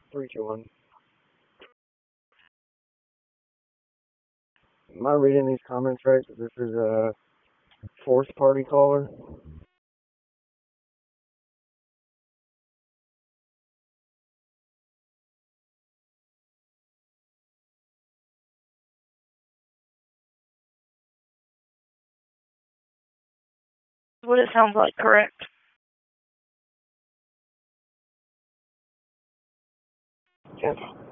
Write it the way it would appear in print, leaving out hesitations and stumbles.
321. Am I reading these comments right? This is a fourth party caller. What it sounds like, correct? Yes.